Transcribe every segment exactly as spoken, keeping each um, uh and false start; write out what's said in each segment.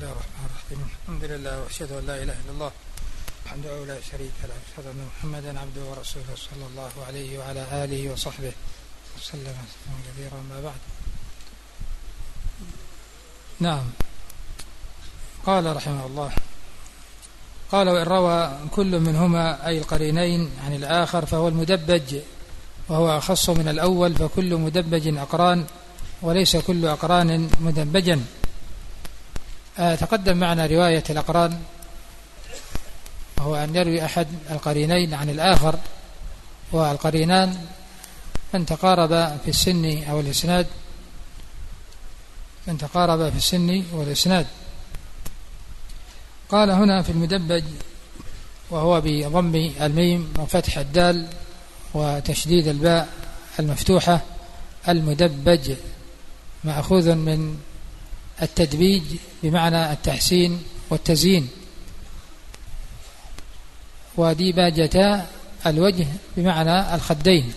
الله الرحمن الرحيم. الحمد لله وأشهد أن لا إله إلا الله وحده لا شريك له، أشهد أن محمدا عبده ورسوله صلى الله عليه وعلى آله وصحبه وسلم تسليما كثيرا. ما بعد. نعم، قال رحمه الله: قال: وإن روى كل منهما أي القرينين عن الآخر فهو المدبج، وهو أخص من الأول، فكل مدبج أقران وليس كل أقران مدبجا. آه تقدم معنا رواية الأقران، وهو أن يروي أحد القرينين عن الآخر، والقرينان من تقارب في السن أو الإسناد من تقارب في السن والإسناد. قال هنا في المدبج، وهو بضم الميم وفتح الدال وتشديد الباء المفتوحة، المدبج مأخوذ من التدبيج بمعنى التحسين والتزيين، وديباجتا الوجه بمعنى الخدين.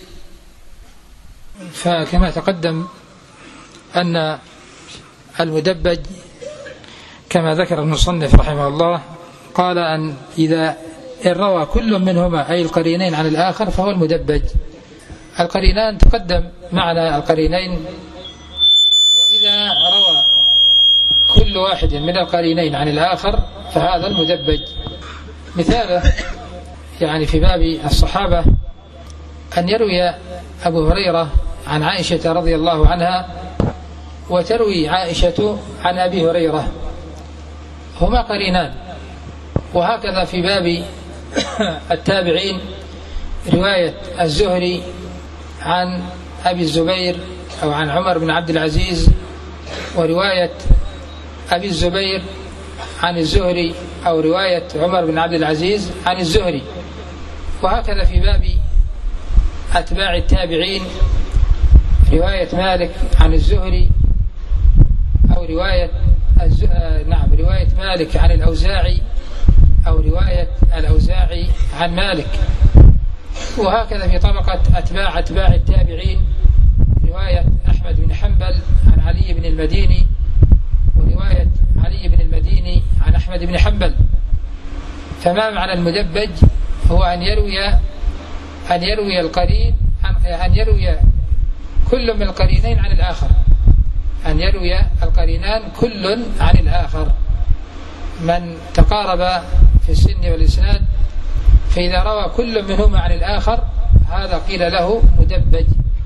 فكما تقدم أن المدبج كما ذكر المصنف رحمه الله، قال أن إذا روى كل منهما أي القرينين عن الآخر فهو المدبج. القرينان تقدم معنى القرينين، وإذا روى كل واحد من القرينين عن الآخر فهذا المدبج. مثاله يعني في باب الصحابة أن يروي أبو هريرة عن عائشة رضي الله عنها، وتروي عائشة عن أبي هريرة، هما قرينان. وهكذا في باب التابعين رواية الزهري عن أبي الزبير أو عن عمر بن عبد العزيز، ورواية أبي الزبير عن الزهري أو رواية عمر بن عبد العزيز عن الزهري. وهكذا في باب أتباع التابعين رواية مالك عن الزهري أو رواية الز... نعم رواية مالك عن الأوزاعي أو رواية الأوزاعي عن مالك. وهكذا في طبقة أتباع أتباع التابعين رواية أحمد بن حنبل عن علي بن المديني، ورواية علي بن المديني عن أحمد بن حنبل. فما معنى المدبج؟ هو أن يروي أن يروي القرين أن يروي كل من القرينين عن الآخر، أن يروي القرينان كل عن الآخر، من تقارب في السن والإسناد، فإذا روى كل منهما عن الآخر هذا قيل له مدبج.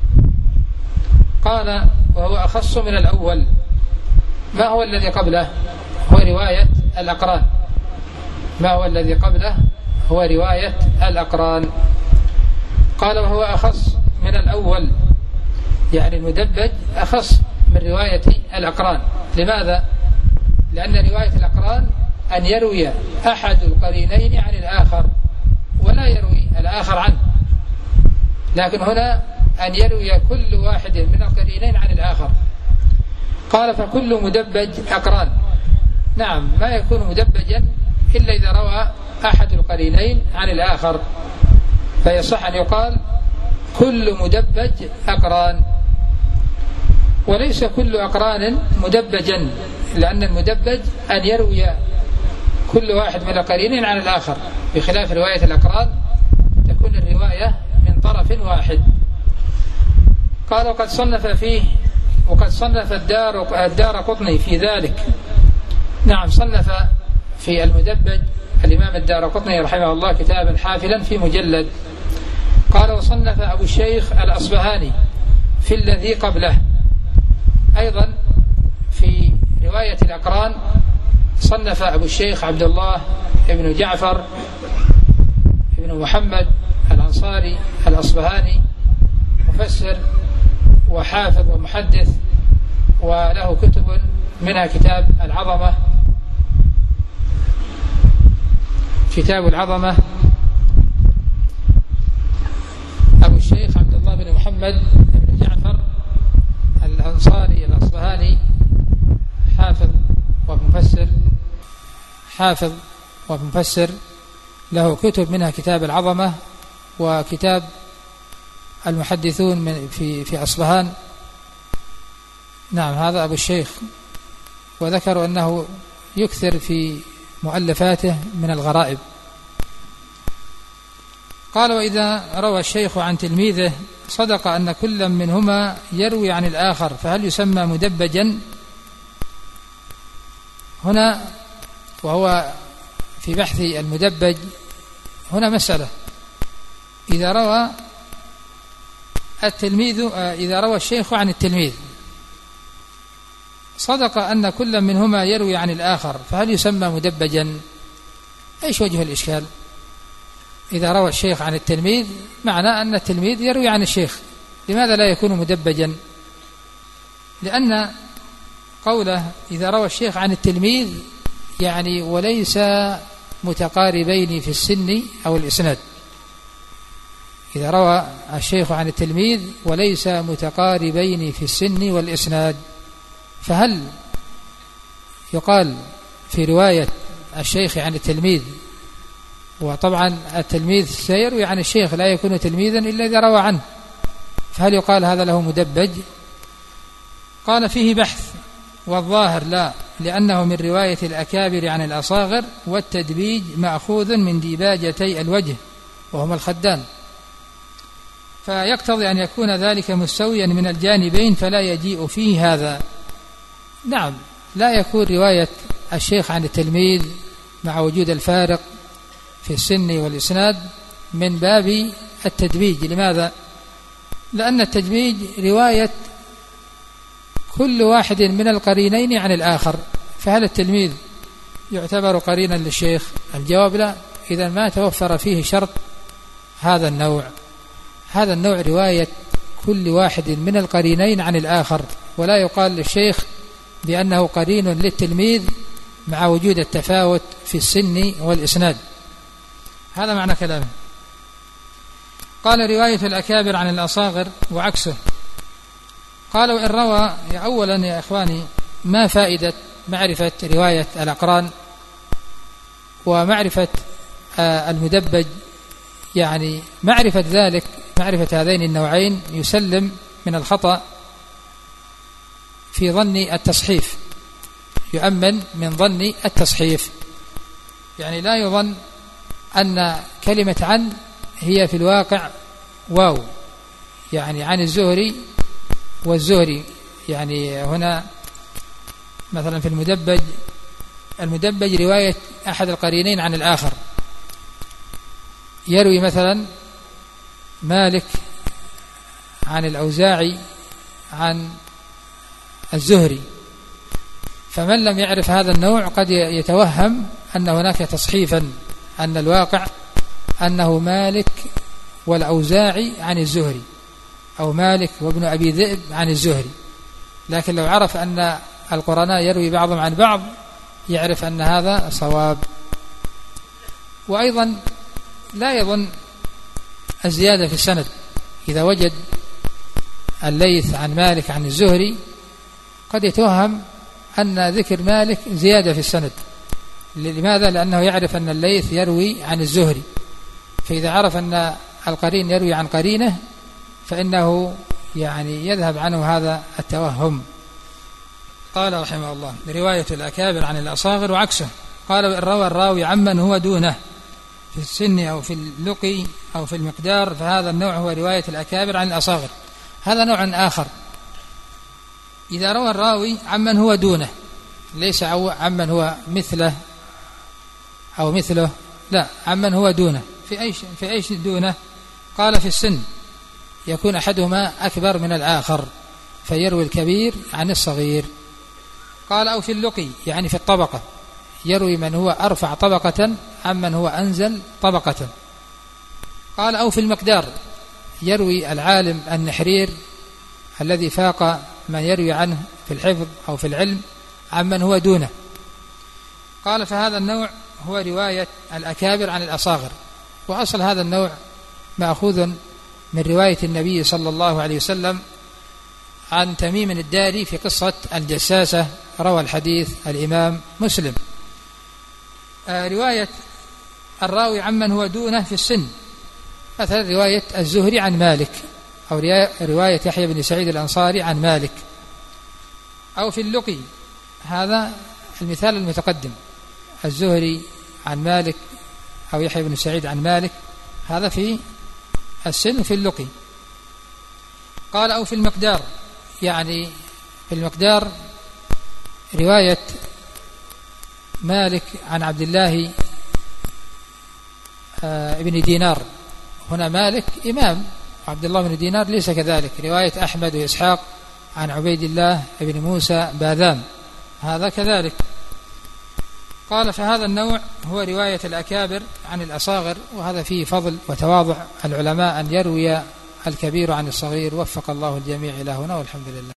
قال: وهو أخص من الأول. ما هو الذي قبله؟ هو رواية الأقران. ما هو الذي قبله؟ هو رواية الأقران. قال: وهو أخص من الأول، يعني المدبج أخص من رواية الأقران. لماذا؟ لأن رواية الأقران أن يروي أحد القرينين عن الآخر ولا يروي الآخر عنه، لكن هنا أن يروي كل واحد من القرينين عن الآخر. قال: فكل مدبج أقران. نعم، ما يكون مدبجا إلا إذا روى أحد القرينين عن الآخر، فيصح أن يقال كل مدبج أقران، وليس كل أقران مدبجا، لأن المدبج أن يروي كل واحد من القرينين عن الآخر، بخلاف رواية الأقران تكون الرواية من طرف واحد. قال: وقد صنف فيه وقد صنف الدار الدار قطني في ذلك. نعم، صنف في المدبج الإمام الدار قطني رحمه الله كتابا حافلا في مجلد. قال: وصنف أبو الشيخ الأصبهاني في الذي قبله. أيضا في رواية الأقران صنف أبو الشيخ عبد الله ابن جعفر ابن محمد الأنصاري الأصبهاني، مفسر وحافظ ومحدث، وله كتب منها كتاب العظمة كتاب العظمة أبو الشيخ عبد الله بن محمد بن جعفر الأنصاري الأصبهاني، حافظ ومفسر حافظ ومفسر له كتب منها كتاب العظمة وكتاب المحدثون من في في أصبهان. نعم، هذا أبو الشيخ. وذكروا أنه يكثر في مؤلفاته من الغرائب. قال: وإذا روى الشيخ عن تلميذه صدق أن كل منهما يروي عن الآخر فهل يسمى مدبجا؟ هنا وهو في بحث المدبج هنا مسألة: إذا روى التلميذ إذا روى الشيخ عن التلميذ صدق أن كل منهما يروي عن الآخر فهل يسمى مدبجا؟ إيش وجه الإشكال؟ إذا روى الشيخ عن التلميذ معنى أن التلميذ يروي عن الشيخ، لماذا لا يكون مدبجا؟ لأن قوله إذا روى الشيخ عن التلميذ يعني وليس متقاربين في السن أو الإسناد. إذا روى الشيخ عن التلميذ وليس متقاربين في السن والإسناد، فهل يقال في رواية الشيخ عن التلميذ، وطبعا التلميذ سيروي عن الشيخ لا يكون تلميذا إلا إذا روى عنه، فهل يقال هذا له مدبج؟ قال: فيه بحث، والظاهر لا، لأنه من رواية الأكابر عن الأصاغر، والتدبيج مأخوذ من ديباجتي الوجه وهما الخدان، فيقتضي أن يكون ذلك مستويا من الجانبين فلا يجيء فيه هذا. نعم، لا يكون رواية الشيخ عن التلميذ مع وجود الفارق في السن والإسناد من باب التدبيج. لماذا؟ لأن التدبيج رواية كل واحد من القرينين عن الآخر، فهل التلميذ يعتبر قرينا للشيخ؟ الجواب لا. إذا ما توفر فيه شرط هذا النوع. هذا النوع رواية كل واحد من القرينين عن الآخر، ولا يقال للشيخ بأنه قرين للتلميذ مع وجود التفاوت في السن والإسناد. هذا معنى كلامه. قال: رواية الأكابر عن الأصاغر وعكسه. قال: وإن روى، أولا يا إخواني، ما فائدة معرفة رواية الأقران ومعرفة المدبج؟ يعني معرفة ذلك، معرفة هذين النوعين يسلم من الخطأ في ظن التصحيف، يؤمن من ظن التصحيف. يعني لا يظن أن كلمة عن هي في الواقع واو، يعني عن الزهري والزهري. يعني هنا مثلا في المدبج، المدبج رواية أحد القرينين عن الآخر، يروي مثلا مالك عن الأوزاعي عن الزهري، فمن لم يعرف هذا النوع قد يتوهم أن هناك تصحيفا، أن الواقع أنه مالك والأوزاعي عن الزهري، أو مالك وابن أبي ذئب عن الزهري. لكن لو عرف أن القرناء يروي بعضهم عن بعض يعرف أن هذا صواب. وأيضا لا يظن الزيادة في السند. إذا وجد الليث عن مالك عن الزهري قد يتوهم أن ذكر مالك زيادة في السند. لماذا؟ لأنه يعرف أن الليث يروي عن الزهري، فإذا عرف أن القرين يروي عن قرينه فإنه يعني يذهب عنه هذا التوهم. قال رحمه الله: رواية الأكابر عن الأصاغر وعكسه. قال: وإن روى الراوي عمن هو دونه في السن أو في اللقي أو في المقدار فهذا النوع هو رواية الأكابر عن الأصاغر. هذا نوع آخر. إذا روى الراوي عمن هو دونه، ليس عمن هو مثله أو مثله، لا، عمن هو دونه. في أي في أي دونه؟ قال: في السن، يكون أحدهما أكبر من الآخر فيروي الكبير عن الصغير. قال: أو في اللقي، يعني في الطبقة، يروي من هو أرفع طبقة عمن هو أنزل طبقة. قال: أو في المقدار، يروي العالم النحرير الذي فاق من يروي عنه في الحفظ أو في العلم عمن هو دونه. قال: فهذا النوع هو رواية الأكابر عن الأصاغر. وأصل هذا النوع مأخوذ من رواية النبي صلى الله عليه وسلم عن تميم الداري في قصة الجساسة، روى الحديث الإمام مسلم. آه رواية الراوي عمن هو دونه في السن، مثلا رواية الزهري عن مالك، أو رواية يحيى بن سعيد الأنصاري عن مالك. أو في اللقي، هذا المثال المتقدم الزهري عن مالك أو يحيى بن سعيد عن مالك، هذا في السن وفي اللقي. قال أو في المقدار، يعني في المقدار رواية مالك عن عبد الله ابن دينار، هنا مالك إمام، عبد الله بن دينار ليس كذلك. رواية أحمد وإسحاق عن عبيد الله بن موسى باذام، هذا كذلك. قال فهذا النوع هو رواية الأكابر عن الأصاغر، وهذا فيه فضل وتواضع العلماء أن يروي الكبير عن الصغير. وفق الله الجميع إلى هنا، والحمد لله.